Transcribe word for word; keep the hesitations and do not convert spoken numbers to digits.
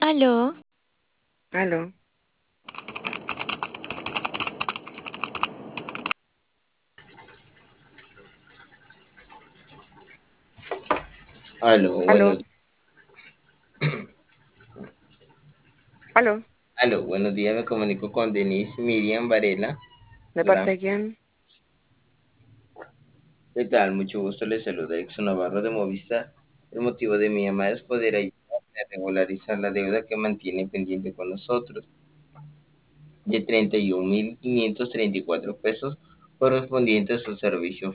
Aló, Aló, Aló, aló, buenos, aló. aló, buenos días, me comunico con Denise Miriam Varela. ¿De parte Hola, de quién? ¿qué tal? Mucho gusto, les saluda Exxon Navarro de Movistar. El motivo de mi llamada es poder ayudarle a regularizar la deuda que mantiene pendiente con nosotros de treinta y un mil quinientos treinta y cuatro pesos correspondientes a su servicio